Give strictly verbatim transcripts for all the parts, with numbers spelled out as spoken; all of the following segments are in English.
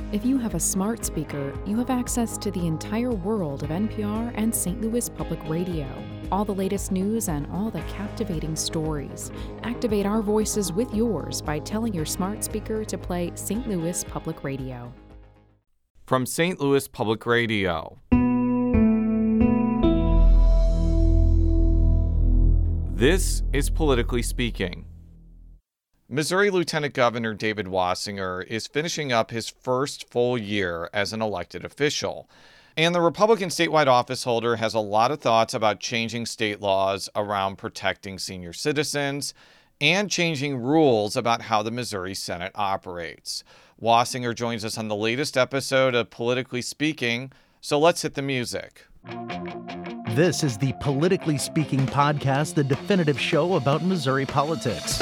If you have a smart speaker, you have access to the entire world of N P R and Saint Louis Public Radio. All the latest news and all the captivating stories. Activate our voices with yours by telling your smart speaker to play Saint Louis Public Radio. From Saint Louis Public Radio. This is Politically Speaking. Missouri Lieutenant Governor David Wassinger is finishing up his first full year as an elected official. And the Republican statewide office holder has a lot of thoughts about changing state laws around protecting senior citizens and changing rules about how the Missouri Senate operates. Wassinger joins us on the latest episode of Politically Speaking, so let's hit the music. This is the Politically Speaking podcast, the definitive show about Missouri politics.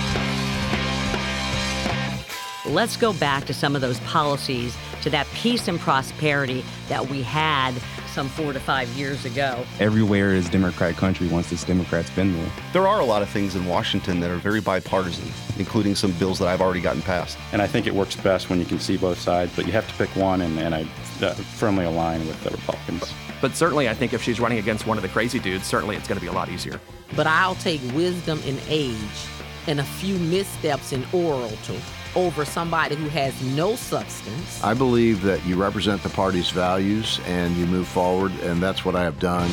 Let's go back to some of those policies, to that peace and prosperity that we had some four to five years ago. Everywhere is Democrat country once this Democrat's been there. There are a lot of things in Washington that are very bipartisan, including some bills that I've already gotten passed. And I think it works best when you can see both sides, but you have to pick one, and, and I uh, firmly align with the Republicans. But certainly I think if she's running against one of the crazy dudes, certainly it's going to be a lot easier. But I'll take wisdom in age and a few missteps in oral over somebody who has no substance. I believe that you represent the party's values and you move forward, and that's what I have done.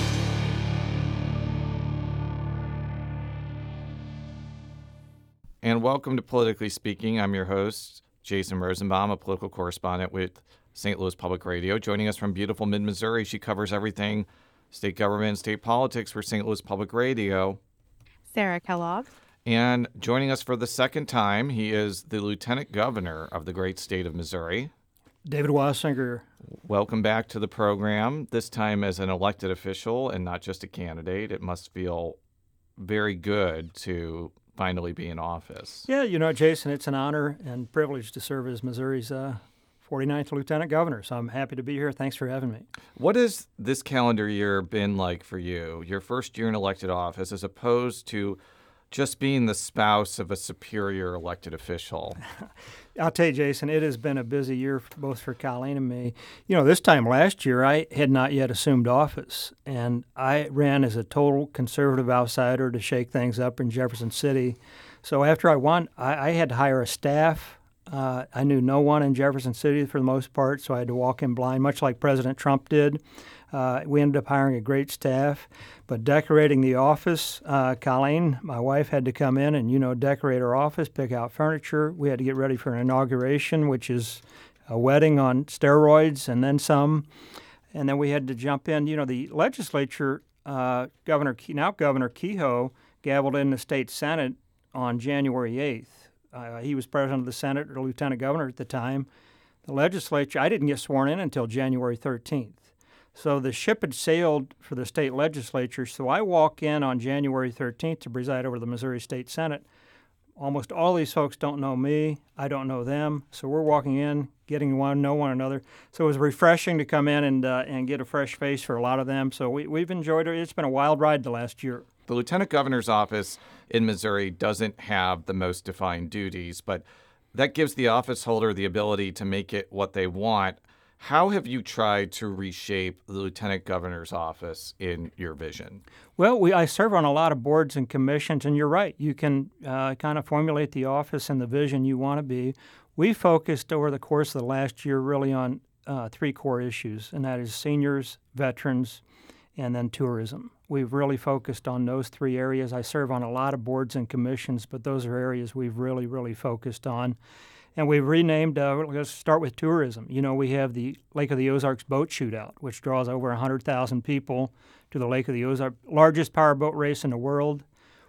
And welcome to Politically Speaking. I'm your host, Jason Rosenbaum, a political correspondent with Saint Louis Public Radio. Joining us from beautiful mid-Missouri, she covers everything state government and state politics for Saint Louis Public Radio. Sarah Kellogg. And joining us for the second time, he is the Lieutenant Governor of the great state of Missouri. David Wassinger. Welcome back to the program, this time as an elected official and not just a candidate. It must feel very good to finally be in office. Yeah, you know, Jason, it's an honor and privilege to serve as Missouri's uh, forty-ninth Lieutenant Governor, so I'm happy to be here. Thanks for having me. What has this calendar year been like for you, your first year in elected office, as opposed to just being the spouse of a superior elected official? I'll tell you, Jason, it has been a busy year both for Colleen and me. You know, this time last year, I had not yet assumed office, and I ran as a total conservative outsider to shake things up in Jefferson City. So after I won, I, I had to hire a staff. Uh, I knew no one in Jefferson City for the most part, so I had to walk in blind, much like President Trump did. Uh, we ended up hiring a great staff, but decorating the office, uh, Colleen, my wife, had to come in and, you know, decorate our office, pick out furniture. We had to get ready for an inauguration, which is a wedding on steroids and then some. And then we had to jump in. You know, the legislature, uh, Governor Ke- now Governor Kehoe, gavelled in the state Senate on January eighth. Uh, he was president of the Senate, or lieutenant governor at the time. The legislature, I didn't get sworn in until January thirteenth. So the ship had sailed for the state legislature. So I walk in on January thirteenth to preside over the Missouri State Senate. Almost all these folks don't know me. I don't know them. So we're walking in, getting to one, know one another. So it was refreshing to come in and uh, and get a fresh face for a lot of them. So we, we've enjoyed it. It's been a wild ride the last year. The Lieutenant Governor's office in Missouri doesn't have the most defined duties, but that gives the office holder the ability to make it what they want. How have you tried to reshape the Lieutenant Governor's office in your vision? Well, we I serve on a lot of boards and commissions, and you're right. You can uh, kind of formulate the office and the vision you want to be. We focused over the course of the last year really on uh, three core issues, and that is seniors, veterans, and then tourism. We've really focused on those three areas. I serve on a lot of boards and commissions, but those are areas we've really, really focused on. And we've renamed, uh, let's start with tourism. You know, we have the Lake of the Ozarks boat shootout, which draws over one hundred thousand people to the Lake of the Ozarks, largest powerboat race in the world.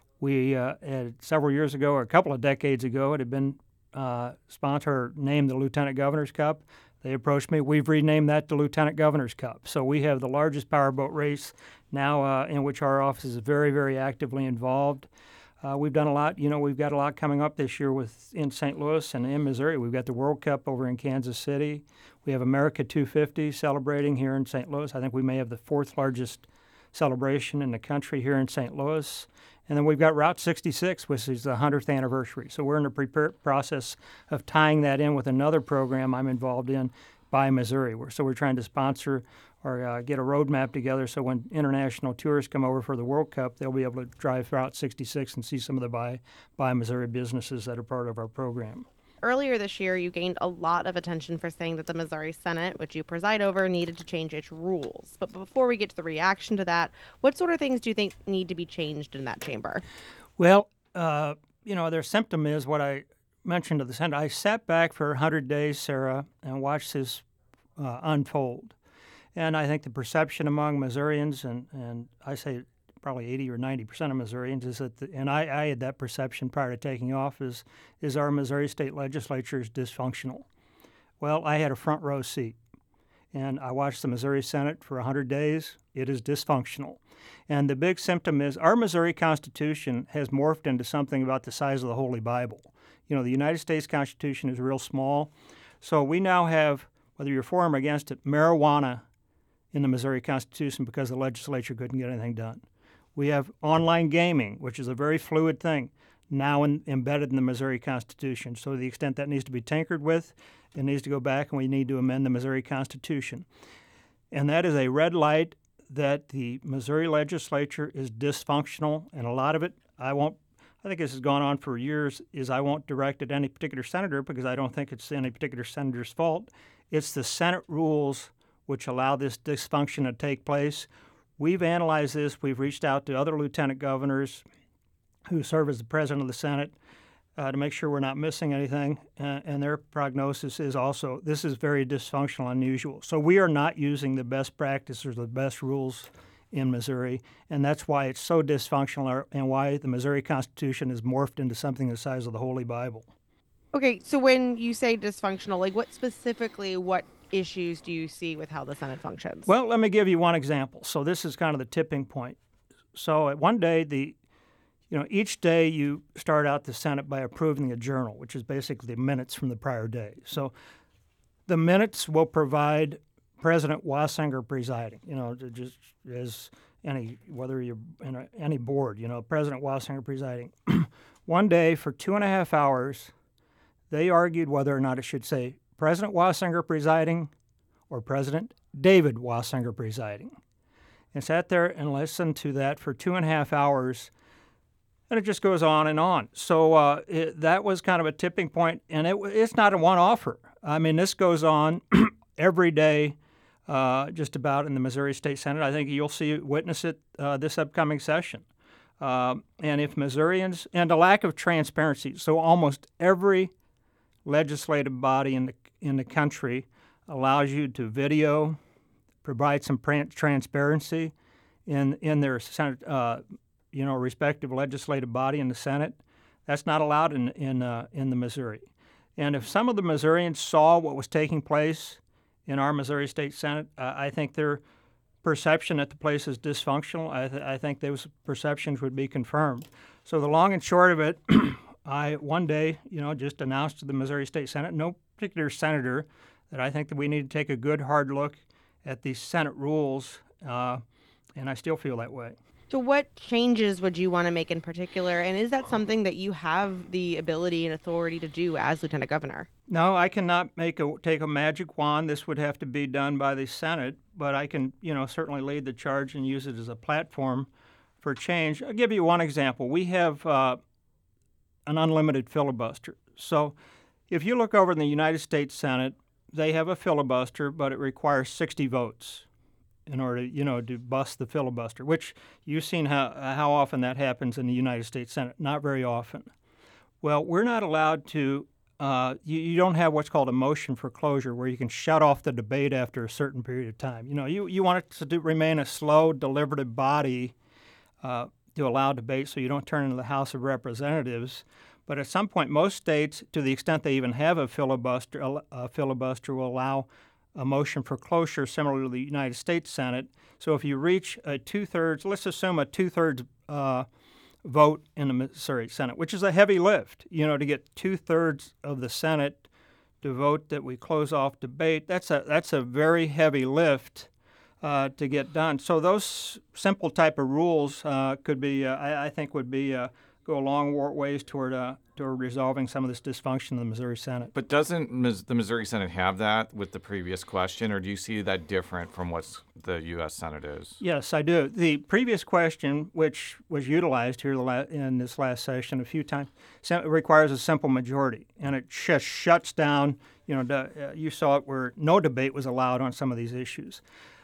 We uh, had several years ago, or a couple of decades ago, it had been uh, sponsored, named the Lieutenant Governor's Cup. They approached me. We've renamed that the Lieutenant Governor's Cup. So we have the largest powerboat race now uh, in which our office is very, very actively involved. Uh, we've done a lot. You know, we've got a lot coming up this year with in Saint Louis and in Missouri. We've got the World Cup over in Kansas City. We have America two fifty celebrating here in Saint Louis. I think we may have the fourth largest celebration in the country here in Saint Louis. And then we've got Route sixty-six, which is the hundredth anniversary. So we're in the prepare- process of tying that in with another program I'm involved in, Buy Missouri. We're, so we're trying to sponsor or uh, get a roadmap together so when international tourists come over for the World Cup, they'll be able to drive Route sixty-six and see some of the Buy, Buy Missouri businesses that are part of our program. Earlier this year, you gained a lot of attention for saying that the Missouri Senate, which you preside over, needed to change its rules. But before we get to the reaction to that, what sort of things do you think need to be changed in that chamber? Well, uh, you know, their symptom is what I mentioned to the Senate. I sat back for one hundred days, Sarah, and watched this uh, unfold. And I think the perception among Missourians, and, and I say probably eighty or ninety percent of Missourians, is that, the, and I, I had that perception prior to taking office, is our Missouri state legislature is dysfunctional. Well, I had a front row seat, and I watched the Missouri Senate for one hundred days. It is dysfunctional. And the big symptom is our Missouri Constitution has morphed into something about the size of the Holy Bible. You know, the United States Constitution is real small, so we now have, whether you're for or against it, marijuana in the Missouri Constitution because the legislature couldn't get anything done. We have online gaming, which is a very fluid thing, now in, embedded in the Missouri Constitution. So to the extent that needs to be tinkered with, it needs to go back and we need to amend the Missouri Constitution. And that is a red light that the Missouri legislature is dysfunctional, and a lot of it, I won't, I think this has gone on for years, is I won't direct at any particular senator because I don't think it's any particular senator's fault. It's the Senate rules which allow this dysfunction to take place. We've analyzed this. We've reached out to other lieutenant governors who serve as the president of the Senate uh, to make sure we're not missing anything. Uh, and their prognosis is also, this is very dysfunctional, unusual. So we are not using the best practices or the best rules in Missouri. And that's why it's so dysfunctional and why the Missouri Constitution has morphed into something the size of the Holy Bible. Okay, so when you say dysfunctional, like what specifically, what issues do you see with how the Senate functions? Well, let me give you one example. So this is kind of the tipping point. So at one day, the, you know, each day you start out the Senate by approving a journal, which is basically the minutes from the prior day. So the minutes will provide President Wassinger presiding, you know, just as any, whether you're in a, any board, you know, President Wassinger presiding. One day for two and a half hours, they argued whether or not it should say President Wassinger presiding or President David Wassinger presiding. And sat there and listened to that for two and a half hours, and it just goes on and on. So uh, it, that was kind of a tipping point, and it, it's not a one-offer. I mean, this goes on every day uh, just about in the Missouri State Senate. I think you'll see, witness it uh, this upcoming session. Uh, and if Missourians, and a lack of transparency, so almost every legislative body in the in the country allows you to video, provide some transparency in in their Senate, uh, you know, respective legislative body in the Senate. That's not allowed in in uh, in the Missouri. And if some of the Missourians saw what was taking place in our Missouri State Senate, uh, I think their perception that the place is dysfunctional. I, th- I think those perceptions would be confirmed. So the long and short of it. I, one day, you know, just announced to the Missouri State Senate, no particular senator, that I think that we need to take a good, hard look at these Senate rules, uh, and I still feel that way. So what changes would you want to make in particular, and is that something that you have the ability and authority to do as Lieutenant Governor? No, I cannot make a, take a magic wand. This would have to be done by the Senate, but I can, you know, certainly lead the charge and use it as a platform for change. I'll give you one example. We have uh, an unlimited filibuster. So if you look over in the United States Senate, they have a filibuster, but it requires sixty votes in order, you know, to bust the filibuster, which you've seen how, how often that happens in the United States Senate. Not very often. Well, we're not allowed to, uh, you, you don't have what's called a motion for closure where you can shut off the debate after a certain period of time. You know, you, you want it to do, remain a slow, deliberative body uh, to allow debate so you don't turn into the House of Representatives. But at some point, most states, to the extent they even have a filibuster, a filibuster will allow a motion for cloture similar to the United States Senate. So if you reach a two-thirds, let's assume a two-thirds uh, vote in the Missouri Senate, which is a heavy lift, you know, to get two-thirds of the Senate to vote that we close off debate. That's a that's a very heavy lift. uh, to get done. So those simple type of rules uh, could be, uh, I, I think, would be uh, go a long ways toward uh, toward resolving some of this dysfunction in the Missouri Senate. But doesn't Mis- the Missouri Senate have that with the previous question, or do you see that different from what the U S Senate is? Yes, I do. The previous question, which was utilized here in this last session a few times, requires a simple majority, and it just shuts down. You know, uh, you saw it where no debate was allowed on some of these issues.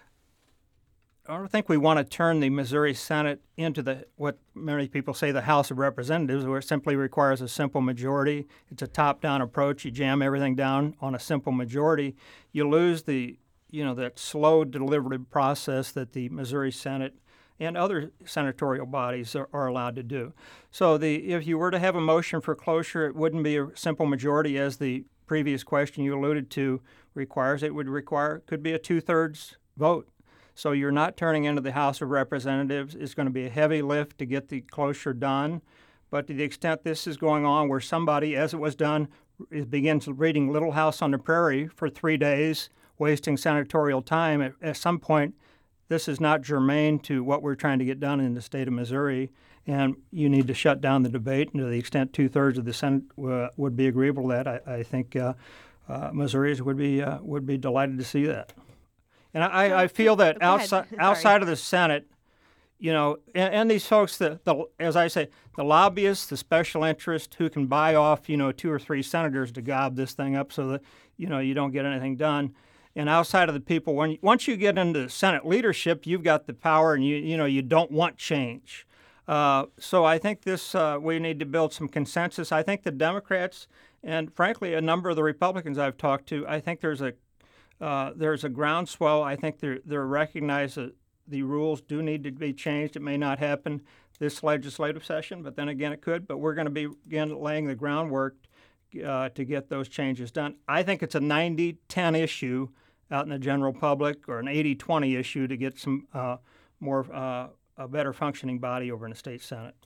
I don't think we want to turn the Missouri Senate into the what many people say the House of Representatives, where it simply requires a simple majority. It's a top-down approach. You jam everything down on a simple majority. You lose the, you know, that slow deliberative process that the Missouri Senate and other senatorial bodies are, are allowed to do. So the if you were to have a motion for cloture, it wouldn't be a simple majority as the previous question you alluded to requires. It would require could be a two-thirds vote. So you're not turning into the House of Representatives. It's going to be a heavy lift to get the closure done. But to the extent this is going on where somebody, as it was done, is, begins reading Little House on the Prairie for three days, wasting senatorial time, at, at some point, this is not germane to what we're trying to get done in the state of Missouri. And you need to shut down the debate. And to the extent two-thirds of the Senate uh, would be agreeable to that, I, I think uh, uh, Missourians would be, uh, would be delighted to see that. And I, I feel that outside outside of the Senate, you know, and, and these folks, the, the as I say, the lobbyists, the special interests who can buy off, you know, two or three senators to gob this thing up so that, you know, you don't get anything done. And outside of the people, when once you get into Senate leadership, you've got the power, and you you know you don't want change. Uh, so I think this uh, we need to build some consensus. I think the Democrats and frankly a number of the Republicans I've talked to, I think there's a Uh, there's a groundswell. I think they're, they're recognize that the rules do need to be changed. It may not happen this legislative session, but then again it could. But we're going to be, again, laying the groundwork uh, to get those changes done. I think it's a ninety ten issue out in the general public, or an eighty twenty issue to get some uh, more, uh, a better functioning body over in the state Senate.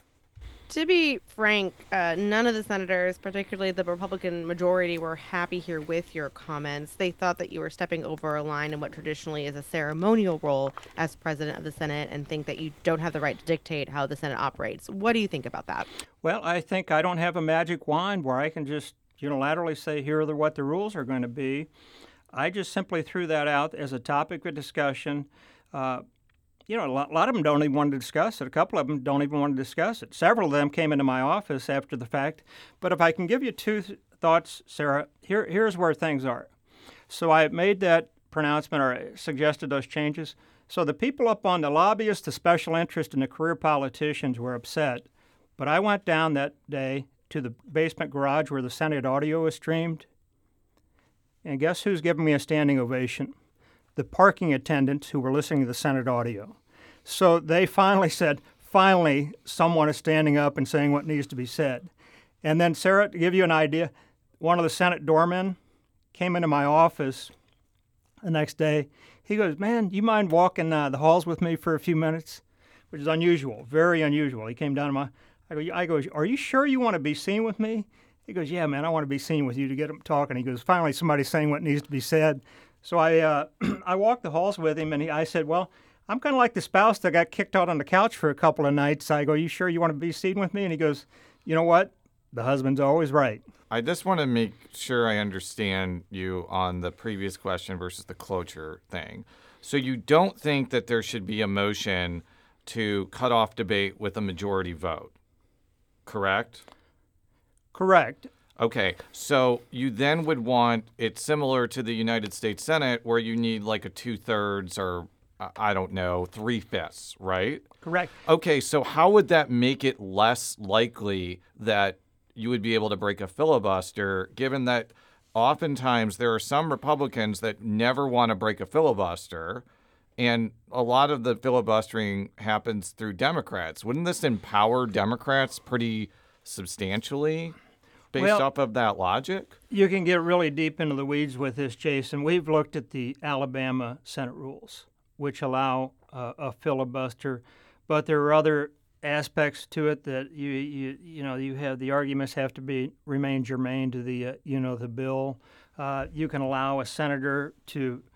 To be frank, uh, none of the senators, particularly the Republican majority, were happy here with your comments. They thought that you were stepping over a line in what traditionally is a ceremonial role as president of the Senate, and think that you don't have the right to dictate how the Senate operates. What do you think about that? Well, I think I don't have a magic wand where I can just unilaterally say, here are the, what the rules are going to be. I just simply threw that out as a topic of discussion. Uh, You know, a lot of them don't even want to discuss it. A couple of them don't even want to discuss it. Several of them came into my office after the fact. But if I can give you two th- thoughts, Sarah, here, here's where things are. So I made that pronouncement, or suggested those changes. So the people up on the lobbyists, the special interest, and the career politicians were upset. But I went down that day to the basement garage where the Senate audio was streamed. And guess who's giving me a standing ovation? The parking attendants who were listening to the Senate audio. So they finally said, finally, someone is standing up and saying what needs to be said. And then, Sarah, to give you an idea, one of the Senate doormen came into my office the next day. He goes, man, you mind walking uh, the halls with me for a few minutes? Which is unusual, very unusual. He came down to my, I go, I go, are you sure you want to be seen with me? He goes, yeah, man, I want to be seen with you to get him talking. He goes, finally, somebody's saying what needs to be said. So I uh, I walked the halls with him, and he, I said, well, I'm kind of like the spouse that got kicked out on the couch for a couple of nights. I go, you sure you want to be seen with me? And he goes, you know what? The husband's always right. I just want to make sure I understand you on the previous question versus the cloture thing. So you don't think that there should be a motion to cut off debate with a majority vote, correct? Correct. Okay, so you then would want it similar to the United States Senate, where you need like a two-thirds or, I don't know, three-fifths, right? Correct. Okay, so how would that make it less likely that you would be able to break a filibuster, given that oftentimes there are some Republicans that never want to break a filibuster, and a lot of the filibustering happens through Democrats? Wouldn't this empower Democrats pretty substantially? Based well, off of that logic? You can get really deep into the weeds with this, Jason. We've looked at the Alabama Senate rules, which allow uh, a filibuster, but there are other aspects to it that you you you know you have the arguments have to be remain germane to the uh, you know the bill. Uh, you can allow a senator to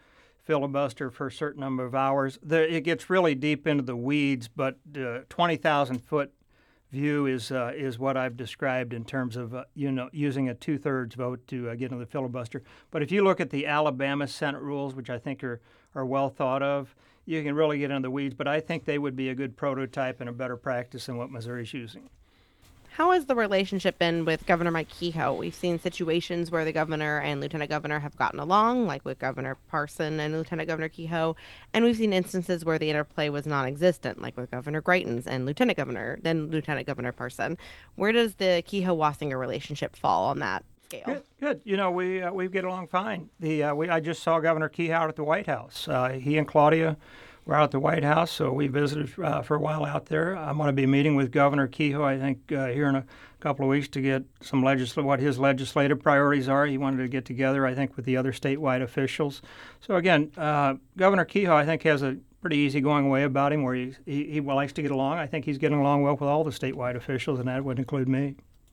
filibuster for a certain number of hours. The, it gets really deep into the weeds, but the twenty thousand foot view is uh, is what I've described in terms of uh, you know using a two-thirds vote to uh, get into the filibuster. But if you look at the Alabama Senate rules, which I think are, are well thought of, you can really get into the weeds. But I think they would be a good prototype and a better practice than what Missouri's using. How has the relationship been with Governor Mike Kehoe? We've seen situations where the governor and lieutenant governor have gotten along, like with Governor Parson and Lieutenant Governor Kehoe, and we've seen instances where the interplay was non-existent, like with Governor Greitens and Lieutenant Governor, then Lieutenant Governor Parson. Where does the Kehoe-Wassinger relationship fall on that scale? Good, good. You know, we uh, we get along fine. The uh, we I just saw Governor Kehoe out at the White House. Uh, he and Claudia were out at the White House, so we visited uh, for a while out there. I'm going to be meeting with Governor Kehoe, I think, uh, here in a couple of weeks to get some legisl- what his legislative priorities are. He wanted to get together, I think, with the other statewide officials. So again, uh, Governor Kehoe, I think, has a pretty easygoing way about him where he, he, he likes to get along. I think he's getting along well with all the statewide officials, and that would include me.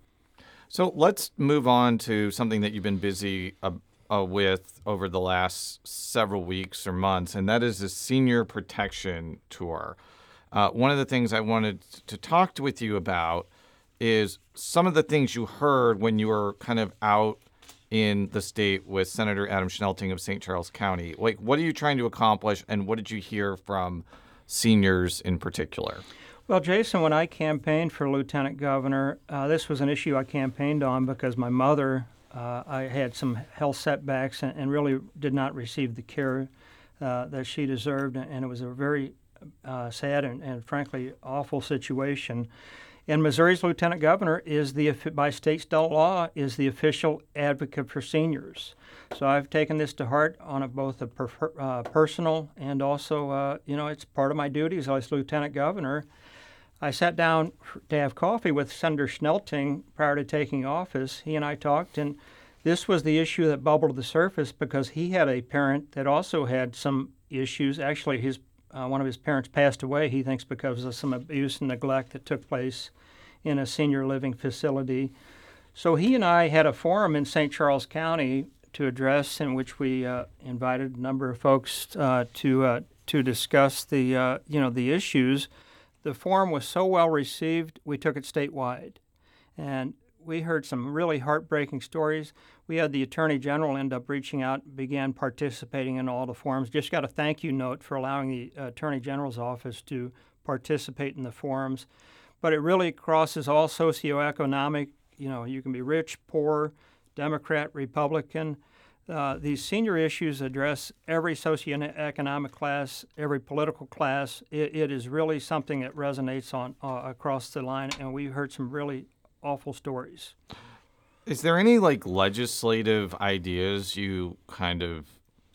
So let's move on to something that you've been busy uh, uh, with over the last several weeks or months, and that is the Senior Protection Tour. Uh, one of the things I wanted to talk to with you about is some of the things you heard when you were kind of out in the state with Senator Adam Schnelting of Saint Charles County. Like, what are you trying to accomplish, and what did you hear from seniors in particular? Well, Jason, when I campaigned for lieutenant governor, uh, this was an issue I campaigned on because my mother, uh, I had some health setbacks and, and really did not receive the care uh, that she deserved, and it was a very uh, sad and, and frankly awful situation. And Missouri's lieutenant governor is the, by state law, is the official advocate for seniors. So I've taken this to heart on a, both a per, uh, personal and also, uh, you know, it's part of my duties as lieutenant governor. I sat down to have coffee with Senator Schnelting prior to taking office. He and I talked, and this was the issue that bubbled to the surface because he had a parent that also had some issues. Actually, his uh, one of his parents passed away, he thinks, because of some abuse and neglect that took place in a senior living facility. So he and I had a forum in Saint Charles County to address, in which we uh, invited a number of folks uh, to uh, to discuss the uh, you know the issues. The forum was so well received, we took it statewide, and we heard some really heartbreaking stories. We had the Attorney General end up reaching out, and began participating in all the forums. Just got a thank you note for allowing the Attorney General's office to participate in the forums. But it really crosses all socioeconomic, you know, you can be rich, poor, Democrat, Republican. Uh, these senior issues address every socioeconomic class, every political class. It, it is really something that resonates on uh, across the line, and we heard some really awful stories. Is there any like legislative ideas you kind of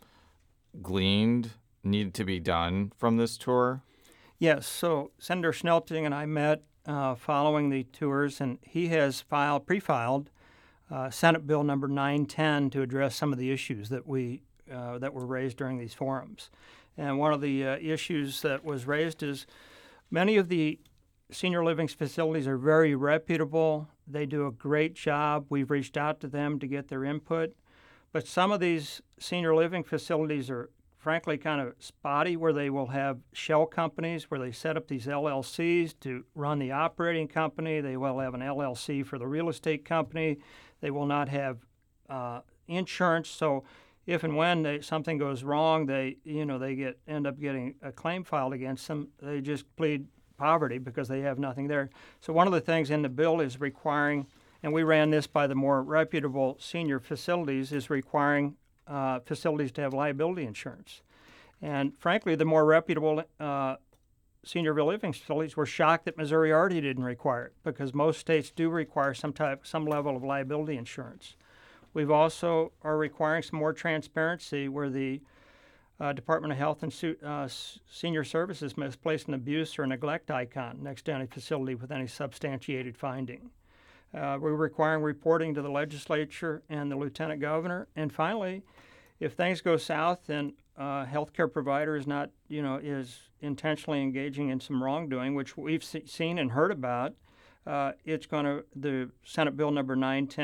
gleaned need to be done from this tour? Yes. So Senator Schnelting and I met uh, following the tours, and he has filed, pre-filed, uh, Senate Bill number nine ten to address some of the issues that we uh, that were raised during these forums. And one of the uh, issues that was raised is many of the senior living facilities are very reputable. They do a great job. We've reached out to them to get their input. But some of these senior living facilities are frankly kind of spotty, where they will have shell companies where they set up these L L Cs to run the operating company. They will have an L L C for the real estate company. They will not have uh, insurance. So if and when they, something goes wrong, they you know they get end up getting a claim filed against them. They just plead poverty because they have nothing there. So one of the things in the bill is requiring, and we ran this by the more reputable senior facilities, is requiring uh, facilities to have liability insurance. And frankly, the more reputable uh, senior living facilities were shocked that Missouri already didn't require it, because most states do require some type, some level of liability insurance. We've also are requiring some more transparency where the Uh, Department of Health and Su- uh, Senior Services must place an abuse or neglect icon next to any facility with any substantiated finding. Uh, we're requiring reporting to the legislature and the lieutenant governor. And finally, if things go south and a healthcare provider is not, you know, is intentionally engaging in some wrongdoing, which we've se- seen and heard about, uh, it's going to, the Senate Bill number nine ten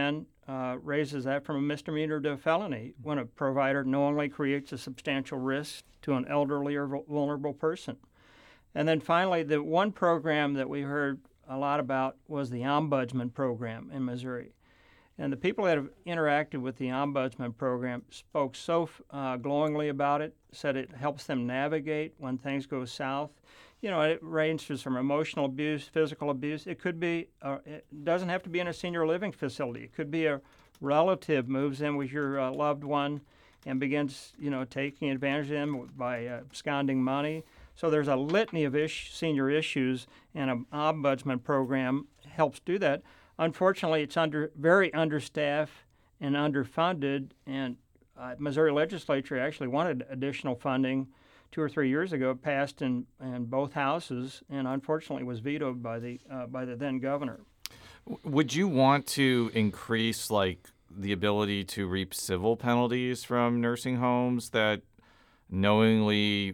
uh, raises that from a misdemeanor to a felony when a provider knowingly creates a substantial risk to an elderly or vulnerable person. And then finally, the one program that we heard a lot about was the Ombudsman program in Missouri. And the people that have interacted with the Ombudsman program spoke so uh, glowingly about it, said it helps them navigate when things go south. You know, it ranges from emotional abuse, physical abuse. It could be, uh, it doesn't have to be in a senior living facility. It could be a relative moves in with your uh, loved one and begins, you know, taking advantage of them by uh, absconding money. So there's a litany of ish, senior issues, and an ombudsman program helps do that. Unfortunately, it's under very understaffed and underfunded, and uh, Missouri legislature actually wanted additional funding two or three years ago. It passed in, in both houses, and unfortunately was vetoed by the uh, by the then governor. Would you want to increase like the ability to reap civil penalties from nursing homes that knowingly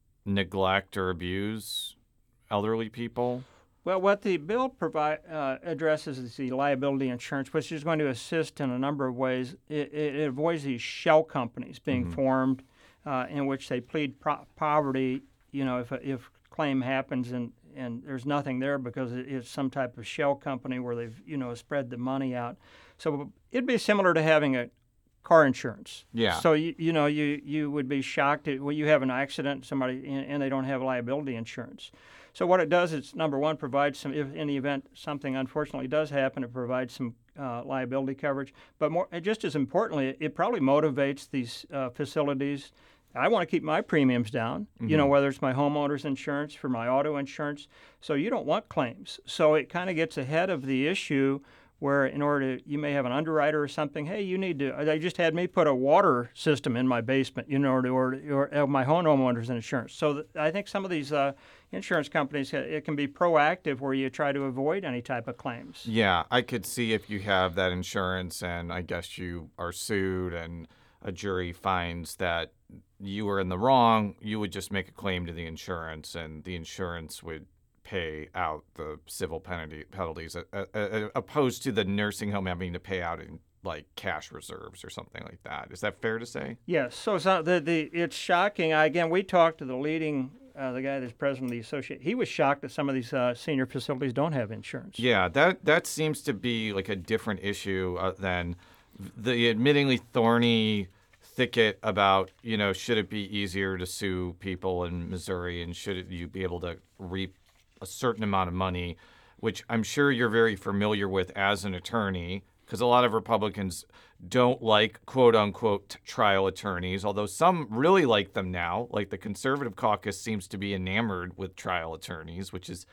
neglect or abuse elderly people? Well, what the bill provide, uh, addresses is the liability insurance, which is going to assist in a number of ways. It, it, it avoids these shell companies being mm-hmm. formed uh, in which they plead pro- poverty, you know, if a if claim happens and, and there's nothing there because it, it's some type of shell company where they've, you know, spread the money out. So it'd be similar to having a car insurance. Yeah. So, you, you know, you, you would be shocked at, when you have an accident, somebody, and, and they don't have liability insurance. So what it does is, number one, provides some, if in the event something unfortunately does happen, it provides some uh, liability coverage. But more, just as importantly, it probably motivates these uh, facilities. I want to keep my premiums down, mm-hmm. you know, whether it's my homeowner's insurance, for my auto insurance. So you don't want claims. So it kind of gets ahead of the issue where in order to, you may have an underwriter or something, hey, you need to, they just had me put a water system in my basement, you know, or, or, or my homeowner's insurance. So th- I think some of these uh, insurance companies, it can be proactive where you try to avoid any type of claims. Yeah, I could see if you have that insurance and I guess you are sued and a jury finds that you were in the wrong, you would just make a claim to the insurance and the insurance would pay out the civil penalty penalties, uh, uh, opposed to the nursing home having to pay out in like cash reserves or something like that. Is that fair to say? Yes. So, so the the it's shocking. I, again, we talked to the leading, uh, the guy that's president of the association. He was shocked that some of these uh, senior facilities don't have insurance. Yeah, that that seems to be like a different issue uh, than the admittingly thorny thicket about, you know, should it be easier to sue people in Missouri and should you be able to reap a certain amount of money, which I'm sure you're very familiar with as an attorney, because a lot of Republicans don't like quote-unquote trial attorneys, although some really like them now. Like the conservative caucus seems to be enamored with trial attorneys, which is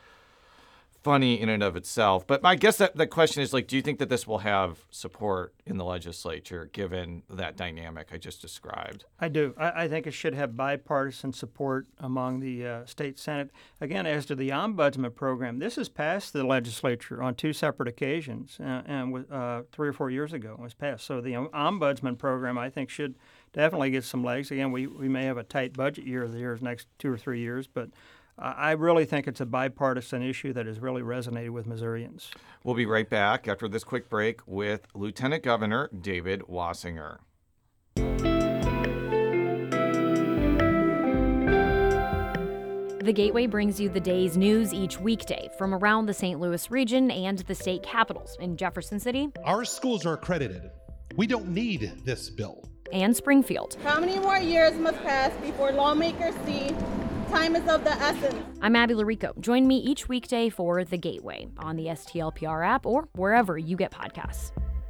funny in and of itself. But I guess that the question is, like, do you think that this will have support in the legislature given that dynamic I just described? I do. I, I think it should have bipartisan support among the uh, state Senate. Again, as to the ombudsman program, this has passed the legislature on two separate occasions, uh, and uh, three or four years ago it was passed. So the ombudsman program, I think, should definitely get some legs. Again, we, we may have a tight budget year the years next two or three years, but I really think it's a bipartisan issue that has really resonated with Missourians. We'll be right back after this quick break with Lieutenant Governor David Wassinger. The Gateway brings you the day's news each weekday from around the Saint Louis region and the state capitals in Jefferson City. Our schools are accredited. We don't need this bill. And Springfield. How many more years must pass before lawmakers see time is of the essence? I'm Abby Larico. Join me each weekday for The Gateway on the S T L P R app or wherever you get podcasts.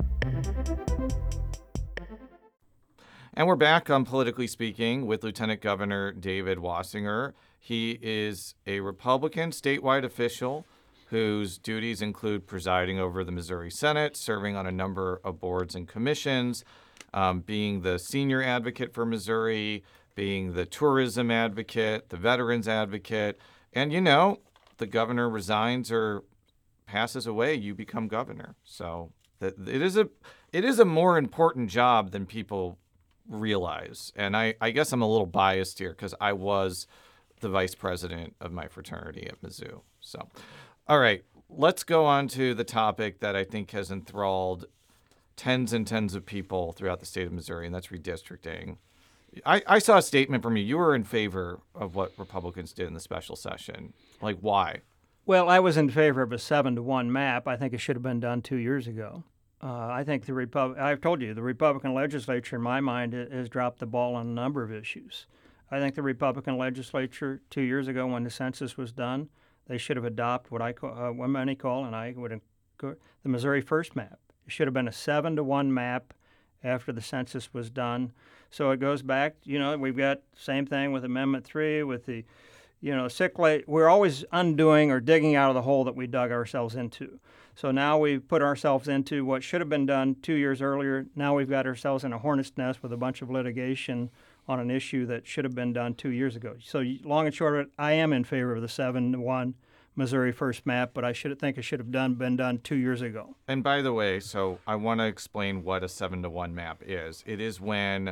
And we're back on Politically Speaking with Lieutenant Governor David Wassinger. He is a Republican statewide official whose duties include presiding over the Missouri Senate, serving on a number of boards and commissions, um, being the senior advocate for Missouri, being the tourism advocate, the veterans advocate. And, you know, the governor resigns or passes away, you become governor. So that it is a it is a more important job than people realize. And I, I guess I'm a little biased here because I was the vice president of my fraternity at Mizzou. So, all right, let's go on to the topic that I think has enthralled tens and tens of people throughout the state of Missouri, and that's redistricting. I, I saw a statement from you. You were in favor of what Republicans did in the special session. Like, why? Well, I was in favor of a seven to one map. I think it should have been done two years ago. Uh, I think the Repub- I've told you, the Republican legislature, in my mind, has dropped the ball on a number of issues. I think the Republican legislature, two years ago when the census was done, they should have adopted what I call, uh, what many call, and I would the Missouri First map. It should have been a seven to one map after the census was done. So it goes back, you know, we've got same thing with Amendment three, with the, you know, sick late. We're always undoing or digging out of the hole that we dug ourselves into. So now we've put ourselves into what should have been done two years earlier. Now we've got ourselves in a hornet's nest with a bunch of litigation on an issue that should have been done two years ago. So long and short of it, I am in favor of the seven to one Missouri First map, but I should think it should have done been done two years ago. And by the way, so I want to explain what a seven to one map is. It is when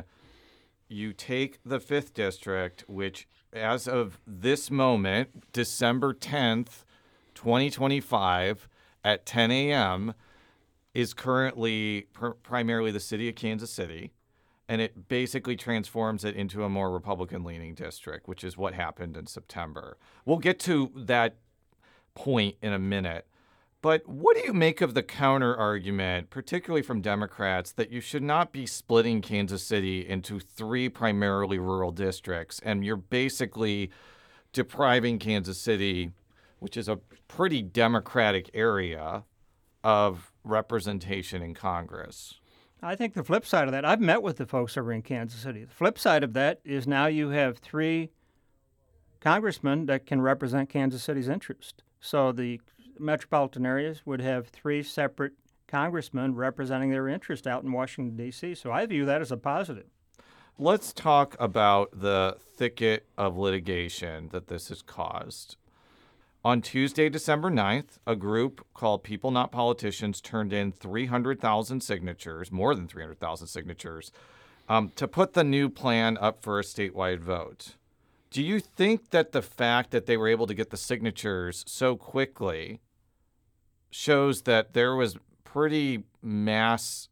you take the fifth district, which as of this moment, December tenth, twenty twenty-five, at ten a.m., is currently pr- primarily the city of Kansas City, and it basically transforms it into a more Republican-leaning district, which is what happened in September. We'll get to that point in a minute. But what do you make of the counter argument, particularly from Democrats, that you should not be splitting Kansas City into three primarily rural districts, and you're basically depriving Kansas City, which is a pretty Democratic area, of representation in Congress? I think the flip side of that, I've met with the folks over in Kansas City. The flip side of that is now you have three congressmen that can represent Kansas City's interest. So the metropolitan areas would have three separate congressmen representing their interest out in Washington, D C. So I view that as a positive. Let's talk about the thicket of litigation that this has caused. On Tuesday, December ninth, a group called People Not Politicians turned in three hundred thousand signatures, more than three hundred thousand signatures, um, to put the new plan up for a statewide vote. Do you think that the fact that they were able to get the signatures so quickly shows that there was pretty mass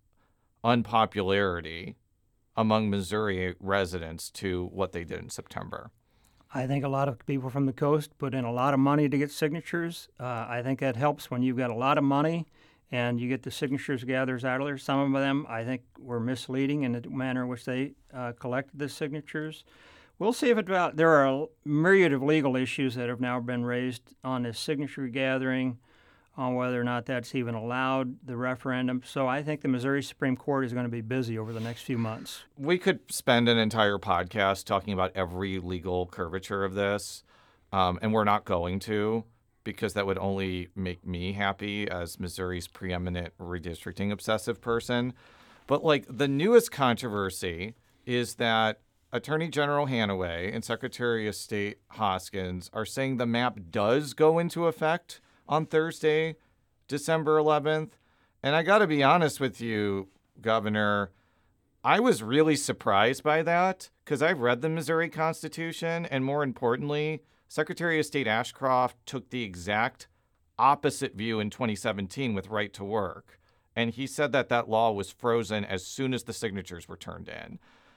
unpopularity among Missouri residents to what they did in September? I think a lot of people from the coast put in a lot of money to get signatures. Uh, I think that helps when you've got a lot of money and you get the signatures gathers out of there. Some of them, I think, were misleading in the manner in which they uh, collected the signatures. We'll see if it, uh, there are a myriad of legal issues that have now been raised on this signature gathering, on whether or not that's even allowed, the referendum. So I think the Missouri Supreme Court is going to be busy over the next few months. We could spend an entire podcast talking about every legal curvature of this, um, and we're not going to, because that would only make me happy as Missouri's preeminent redistricting obsessive person. But like the newest controversy is that Attorney General Hanaway and Secretary of State Hoskins are saying the map does go into effect on Thursday, December eleventh. And I got to be honest with you, Governor, I was really surprised by that because I've read the Missouri Constitution, and more importantly, Secretary of State Ashcroft took the exact opposite view in twenty seventeen with Right to Work. And he said that that law was frozen as soon as the signatures were turned in.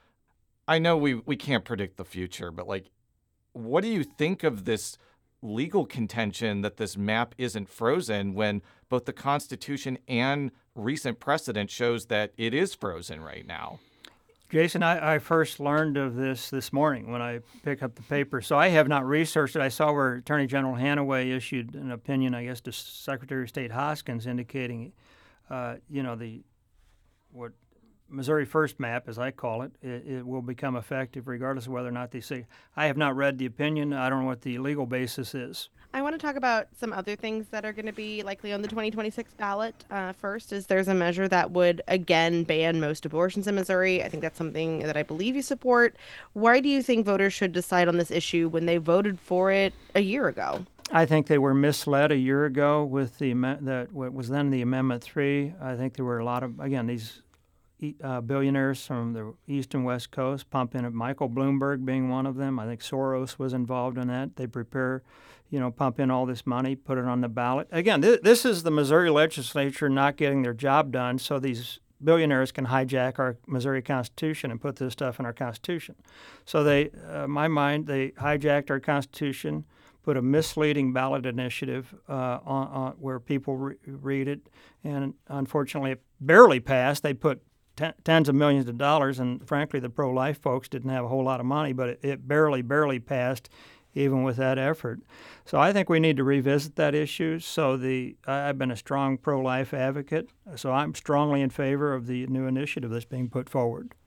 I know we, we can't predict the future, but like, what do you think of this legal contention that this map isn't frozen when both the Constitution and recent precedent shows that it is frozen right now? Jason, I, I first learned of this this morning when I picked up the paper. So I have not researched it. I saw where Attorney General Hanaway issued an opinion, I guess, to Secretary of State Hoskins indicating, uh, you know, the what Missouri First map, as I call it, it, it will become effective regardless of whether or not they say. I have not read the opinion. I don't know what the legal basis is. I want to talk about some other things that are going to be likely on the twenty twenty-six ballot. Uh, first is there's a measure that would, again, ban most abortions in Missouri. I think that's something that I believe you support. Why do you think voters should decide on this issue when they voted for it a year ago? I think they were misled a year ago with the that what was then the Amendment three. I think there were a lot of, again, these Uh, billionaires from the East and West Coast pump in, Michael Bloomberg being one of them. I think Soros was involved in that. They prepare, you know, pump in all this money, put it on the ballot. Again, th- this is the Missouri legislature not getting their job done, so these billionaires can hijack our Missouri Constitution and put this stuff in our Constitution. So they, uh, my mind, they hijacked our Constitution, put a misleading ballot initiative uh, on, on where people re- read it, and unfortunately it barely passed. They put ten, tens of millions of dollars, and frankly the pro-life folks didn't have a whole lot of money, but it, it barely, barely passed even with that effort. So I think we need to revisit that issue. So the I've been a strong pro-life advocate, so I'm strongly in favor of the new initiative that's being put forward.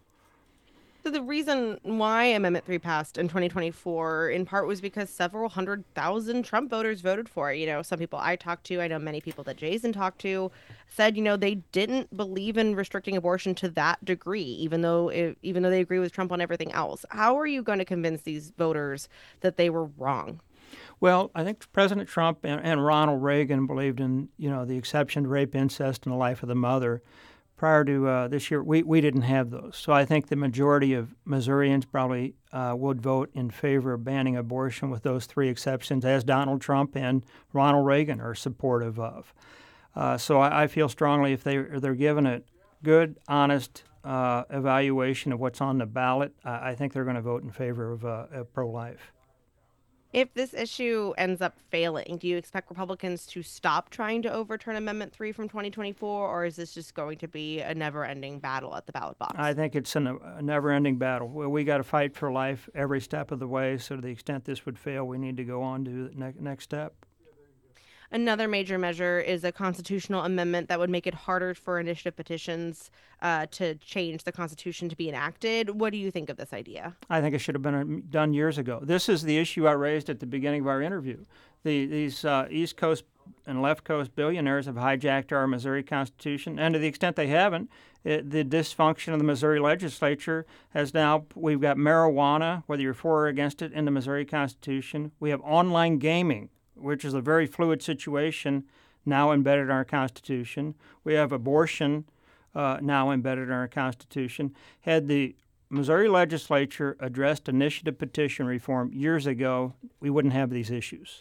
So the reason why Amendment three passed in twenty twenty-four, in part, was because several hundred thousand Trump voters voted for it. You know, some people I talked to, I know many people that Jason talked to, said, you know, they didn't believe in restricting abortion to that degree, even though it, even though they agree with Trump on everything else. How are you going to convince these voters that they were wrong? Well, I think President Trump and, and Ronald Reagan believed in, you know, the exception to rape, incest, and the life of the mother. Prior to uh, this year, we, we didn't have those. So I think the majority of Missourians probably uh, would vote in favor of banning abortion with those three exceptions, as Donald Trump and Ronald Reagan are supportive of. Uh, so I, I feel strongly if they, they're given a good, honest uh, evaluation of what's on the ballot, uh, I think they're going to vote in favor of, uh, of pro-life. If this issue ends up failing, do you expect Republicans to stop trying to overturn Amendment three from twenty twenty-four, or is this just going to be a never-ending battle at the ballot box? I think it's an, a never-ending battle. We, we got to fight for life every step of the way, so to the extent this would fail, we need to go on to the ne- next step. Another major measure is a constitutional amendment that would make it harder for initiative petitions uh, to change the Constitution to be enacted. What do you think of this idea? I think it should have been done years ago. This is the issue I raised at the beginning of our interview. The, these uh, East Coast and left coast billionaires have hijacked our Missouri Constitution, and to the extent they haven't, it, the dysfunction of the Missouri legislature has now, we've got marijuana, whether you're for or against it, in the Missouri Constitution. We have online gaming, which is a very fluid situation, now embedded in our Constitution. We have abortion uh, now embedded in our Constitution. Had the Missouri legislature addressed initiative petition reform years ago, we wouldn't have these issues.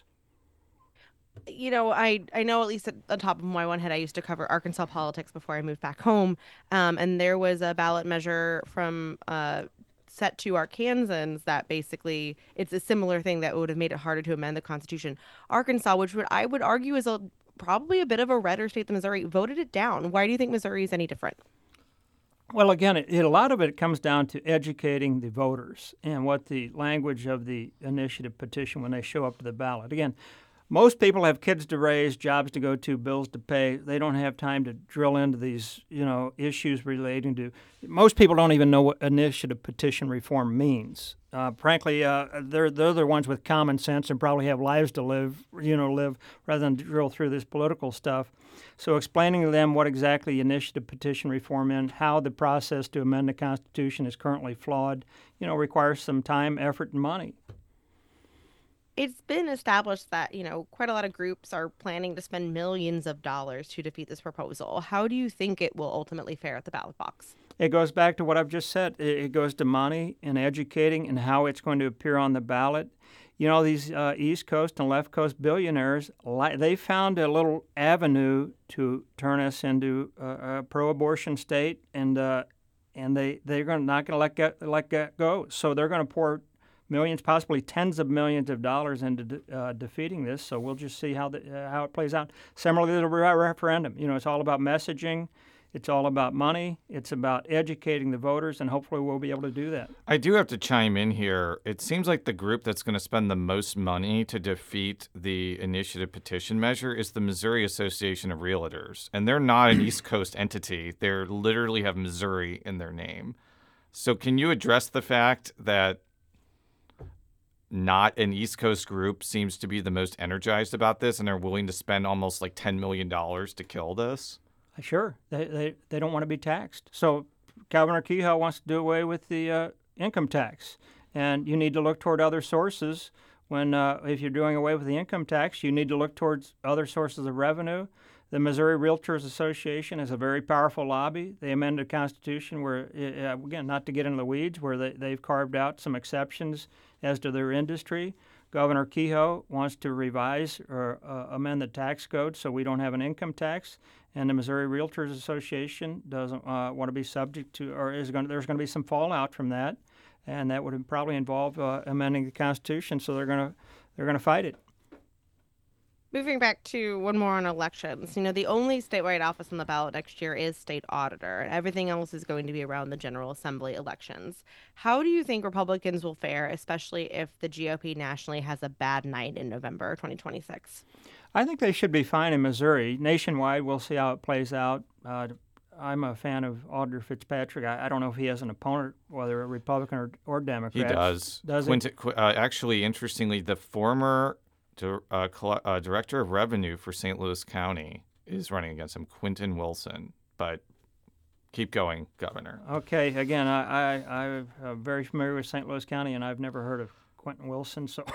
You know, I, I know at least at the top of my one head, I used to cover Arkansas politics before I moved back home, um, and there was a ballot measure from uh, set to Arkansans that basically it's a similar thing that would have made it harder to amend the Constitution. Arkansas, which would I would argue is a probably a bit of a redder state than Missouri, voted it down. Why do you think Missouri is any different? Well, again, it, it, a lot of it comes down to educating the voters and what the language of the initiative petition when they show up to the ballot. Again, most people have kids to raise, jobs to go to, bills to pay. They don't have time to drill into these, you know, issues relating to. Most people don't even know what initiative petition reform means. Uh, frankly, uh, they're they're the ones with common sense and probably have lives to live, you know, live rather than drill through this political stuff. So explaining to them what exactly initiative petition reform is, how the process to amend the Constitution is currently flawed, you know, requires some time, effort, and money. It's been established that, you know, quite a lot of groups are planning to spend millions of dollars to defeat this proposal. How do you think it will ultimately fare at the ballot box? It goes back to what I've just said. It goes to money and educating and how it's going to appear on the ballot. You know, these uh, East Coast and left coast billionaires, they found a little avenue to turn us into a, a pro-abortion state, and uh, and they, they're gonna, not going to let get, let get go. So they're going to pour millions, possibly tens of millions of dollars into de- uh, defeating this. So we'll just see how the, uh, how it plays out. Similarly to the re- referendum, you know, it's all about messaging. It's all about money. It's about educating the voters, and hopefully we'll be able to do that. I do have to chime in here. It seems like the group that's going to spend the most money to defeat the initiative petition measure is the Missouri Association of Realtors. And they're not an East Coast entity. They literally have Missouri in their name. So can you address the fact that not an East Coast group seems to be the most energized about this and are willing to spend almost like ten million dollars to kill this? Sure. They, they they don't want to be taxed. So Governor Kehoe wants to do away with the uh, income tax. And you need to look toward other sources. When uh, if you're doing away with the income tax, you need to look towards other sources of revenue. The Missouri Realtors Association is a very powerful lobby. They amended the Constitution where, uh, again, not to get into the weeds, where they, they've carved out some exceptions as to their industry. Governor Kehoe wants to revise or uh, amend the tax code so we don't have an income tax. and the Missouri Realtors Association doesn't uh, want to be subject to, or is going. There's going to be some fallout from that, and that would probably involve uh, amending the Constitution. So they're going to they're going to fight it. Moving back to one more on elections, you know, the only statewide office on the ballot next year is state auditor, and everything else is going to be around the General Assembly elections. How do you think Republicans will fare, especially if the G O P nationally has a bad night in November twenty twenty-six? I think they should be fine in Missouri. Nationwide, we'll see how it plays out. Uh, I'm a fan of Auditor Fitzpatrick. I, I don't know if he has an opponent, whether a Republican or, or Democrat. He does. Does Quinti- he? uh, actually, interestingly, the former to, uh, coll- uh, Director of Revenue for Saint Louis County is running against him, Quentin Wilson. But keep going, Governor. Okay. Again, I, I, I'm very familiar with Saint Louis County, and I've never heard of Quentin Wilson. So,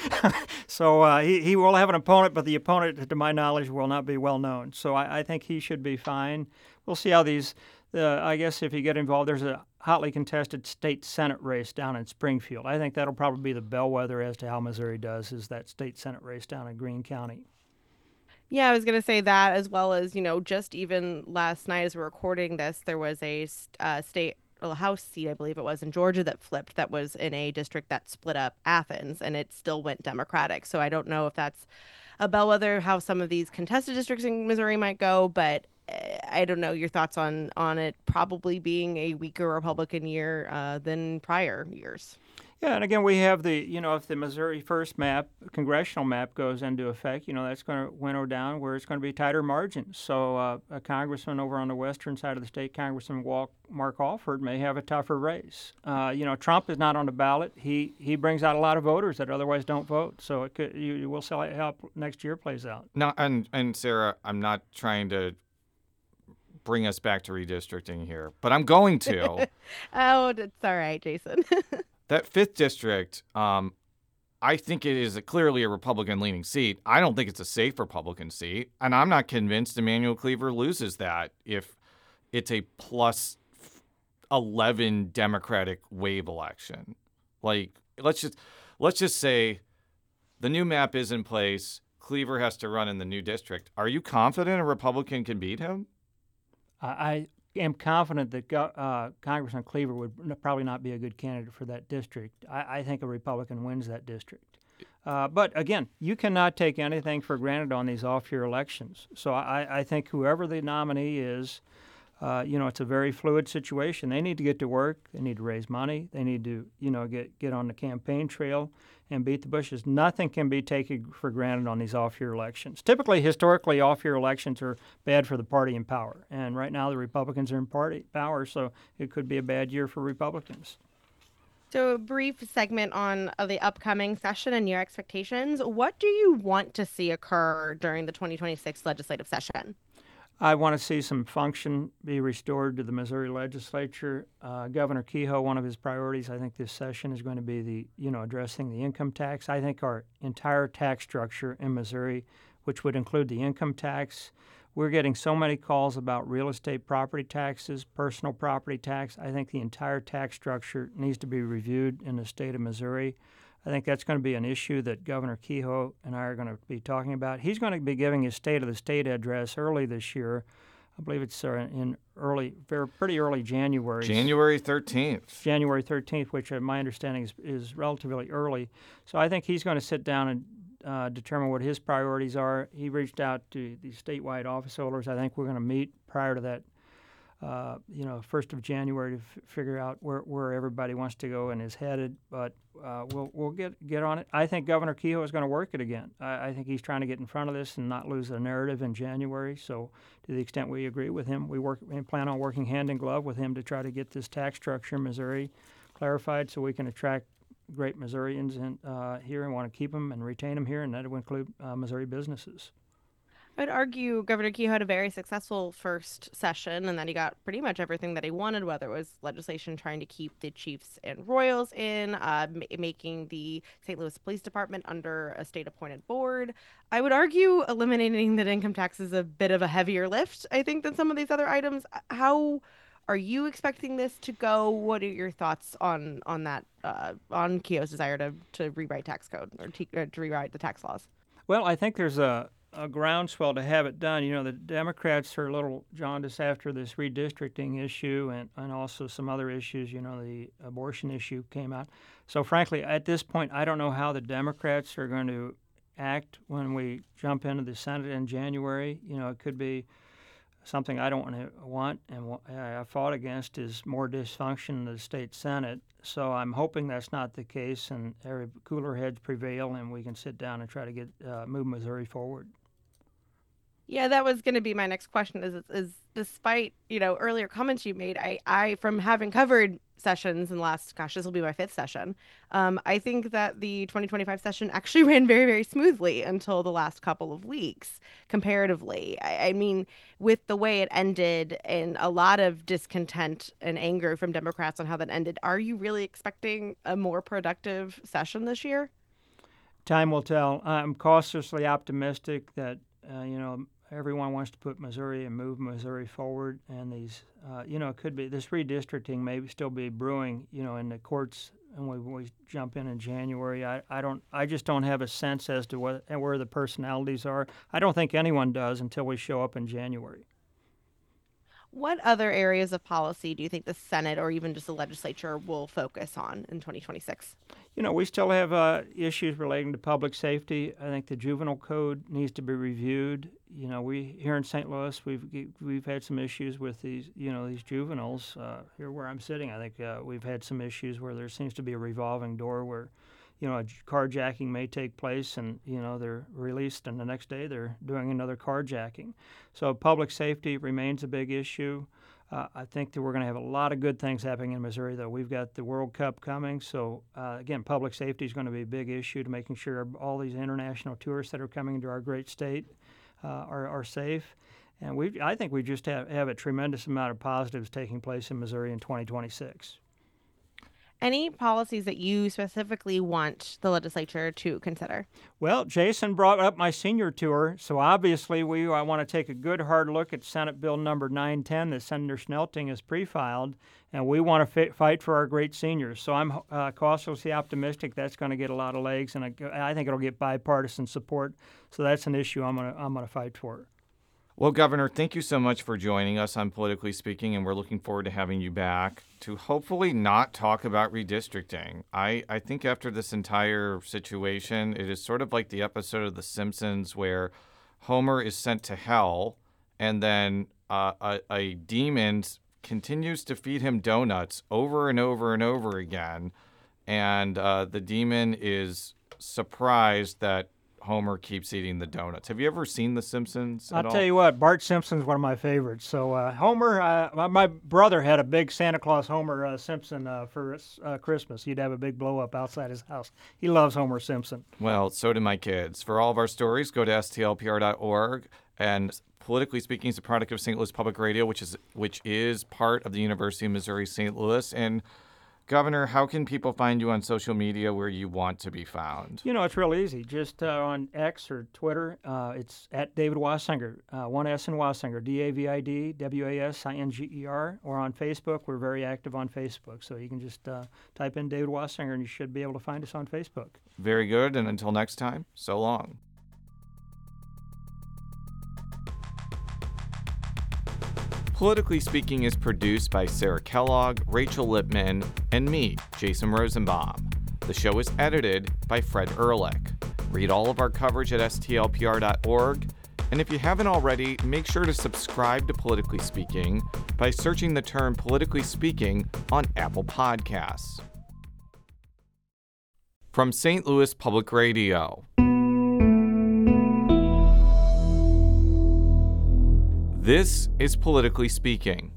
so uh, he, he will have an opponent, but the opponent, to my knowledge, will not be well known. So I, I think he should be fine. We'll see how these. Uh, I guess if you get involved, there's a hotly contested state Senate race down in Springfield. I think that'll probably be the bellwether as to how Missouri does, is that state Senate race down in Greene County. Yeah, I was going to say that, as well as, you know, just even last night as we're recording this, there was a uh, state well, House seat, I believe it was, in Georgia that flipped, that was in a district that split up Athens, and it still went Democratic. So I don't know if that's a bellwether how some of these contested districts in Missouri might go, but I don't know your thoughts on, on it probably being a weaker Republican year uh, than prior years. Yeah, and again, we have the, you know, if the Missouri First map, congressional map goes into effect, you know, that's going to winnow down where it's going to be tighter margins. So uh, a congressman over on the western side of the state, Congressman Walk, Mark Alford, may have a tougher race. Uh, you know, Trump is not on the ballot. He he brings out a lot of voters that otherwise don't vote. So it could, you, you will see how next year plays out. No, and, and Sarah, I'm not trying to bring us back to redistricting here, but I'm going to. Oh, it's all right, Jason. That fifth district, um, I think it is a clearly a Republican-leaning seat. I don't think it's a safe Republican seat, and I'm not convinced Emanuel Cleaver loses that if it's a plus eleven Democratic wave election. Like, let's just let's just say the new map is in place. Cleaver has to run in the new district. Are you confident a Republican can beat him? I am confident that uh, Congressman Cleaver would probably not be a good candidate for that district. I, I think a Republican wins that district. Uh, but again, you cannot take anything for granted on these off-year elections. So I, I think whoever the nominee is, uh, you know, it's a very fluid situation. They need to get to work. They need to raise money. They need to, you know, get get on the campaign trail and beat the Bushes. Nothing can be taken for granted on these off-year elections. Typically, historically, off-year elections are bad for the party in power. And right now, the Republicans are in party power, so it could be a bad year for Republicans. So a brief segment on uh, the upcoming session and your expectations. What do you want to see occur during the twenty twenty-six legislative session? I want to see some function be restored to the Missouri legislature. Uh, Governor Kehoe, one of his priorities, I think this session is going to be the, you know, addressing the income tax. I think our entire tax structure in Missouri, which would include the income tax, we're getting so many calls about real estate property taxes, personal property tax. I think the entire tax structure needs to be reviewed in the state of Missouri. I think that's going to be an issue that Governor Kehoe and I are going to be talking about. He's going to be giving his State of the State address early this year. I believe it's uh, in early, very pretty early January. January thirteenth. January thirteenth, which uh, my understanding is, is relatively early. So I think he's going to sit down and uh, determine what his priorities are. He reached out to the statewide office holders. I think we're going to meet prior to that, uh, you know, first of January to f- figure out where, where everybody wants to go and is headed. But uh, we'll we'll get get on it. I think Governor Kehoe is going to work it again. I, I think he's trying to get in front of this and not lose the narrative in January. So to the extent we agree with him, we work and plan on working hand in glove with him to try to get this tax structure in Missouri clarified so we can attract great Missourians in, uh, here and want to keep them and retain them here, and that would include uh, Missouri businesses. I'd argue Governor Kehoe had a very successful first session and that he got pretty much everything that he wanted, whether it was legislation trying to keep the Chiefs and Royals in, uh, m- making the Saint Louis Police Department under a state-appointed board. I would argue eliminating the income tax is a bit of a heavier lift, I think, than some of these other items. How are you expecting this to go? What are your thoughts on on that, uh, on Kehoe's desire to, to rewrite tax code or, te- or to rewrite the tax laws? Well, I think there's a a groundswell to have it done. You know, the Democrats are a little jaundiced after this redistricting issue and, and also some other issues. You know, the abortion issue came out. So, frankly, at this point, I don't know how the Democrats are going to act when we jump into the Senate in January. You know, it could be something I don't want to want and I fought against is more dysfunction in the state Senate. So I'm hoping that's not the case and every cooler heads prevail and we can sit down and try to get uh, move Missouri forward. Yeah, that was going to be my next question. Is, is despite you know earlier comments you made, I, I from having covered sessions in the last, gosh, this will be my fifth session. Um, I think that the twenty twenty-five session actually ran very, very smoothly until the last couple of weeks, comparatively. I, I mean, with the way it ended and a lot of discontent and anger from Democrats on how that ended, are you really expecting a more productive session this year? Time will tell. I'm cautiously optimistic that, uh, you know, everyone wants to put Missouri and move Missouri forward, and these, uh, you know, it could be this redistricting may still be brewing, you know, in the courts, and we, we jump in in January. I, I don't, I just don't have a sense as to what where the personalities are. I don't think anyone does until we show up in January. What other areas of policy do you think the Senate or even just the legislature will focus on in twenty twenty-six? You know, we still have uh, issues relating to public safety. I think the juvenile code needs to be reviewed. You know, we here in Saint Louis, we've we've had some issues with these, you know, these juveniles. Uh, here where I'm sitting, I think uh, we've had some issues where there seems to be a revolving door where, you know, a carjacking may take place and, you know, they're released and the next day they're doing another carjacking. So public safety remains a big issue. Uh, I think that we're going to have a lot of good things happening in Missouri, though. We've got the World Cup coming. So, uh, again, public safety is going to be a big issue to making sure all these international tourists that are coming into our great state uh, are, are safe. And we, I think we just have, have a tremendous amount of positives taking place in Missouri in twenty twenty-six. Any policies that you specifically want the legislature to consider? Well, Jason brought up my senior tour, so obviously we I want to take a good hard look at Senate Bill number nine ten that Senator Schnelting has pre-filed, and we want to f- fight for our great seniors. So I'm uh, cautiously optimistic that's going to get a lot of legs, and I, I think it'll get bipartisan support. So that's an issue I'm going to I'm going to fight for. Well, Governor, thank you so much for joining us on Politically Speaking, and we're looking forward to having you back to hopefully not talk about redistricting. I, I think after this entire situation, it is sort of like the episode of The Simpsons where Homer is sent to hell, and then uh, a, a demon continues to feed him donuts over and over and over again, and uh, the demon is surprised that Homer keeps eating the donuts. Have you ever seen The Simpsons at I'll all? tell you what, Bart Simpson's one of my favorites. So uh, Homer, uh, my, my brother had a big Santa Claus Homer uh, Simpson uh, for uh, Christmas. He'd have a big blow up outside his house. He loves Homer Simpson. Well, so do my kids. For all of our stories, go to S T L P R dot org. And Politically Speaking is a product of Saint Louis Public Radio, which is which is part of the University of Missouri Saint Louis. And Governor, how can people find you on social media where you want to be found? You know, it's real easy. Just uh, on X or Twitter, uh, it's at David Wasinger, uh, one S in Wasinger, D A V I D W A S I N G E R. Or on Facebook, we're very active on Facebook. So you can just uh, type in David Wasinger and you should be able to find us on Facebook. Very good. And until next time, so long. Politically Speaking is produced by Sarah Kellogg, Rachel Lipman, and me, Jason Rosenbaum. The show is edited by Fred Ehrlich. Read all of our coverage at S T L P R dot org. And if you haven't already, make sure to subscribe to Politically Speaking by searching the term Politically Speaking on Apple Podcasts. From Saint Louis Public Radio. This is Politically Speaking.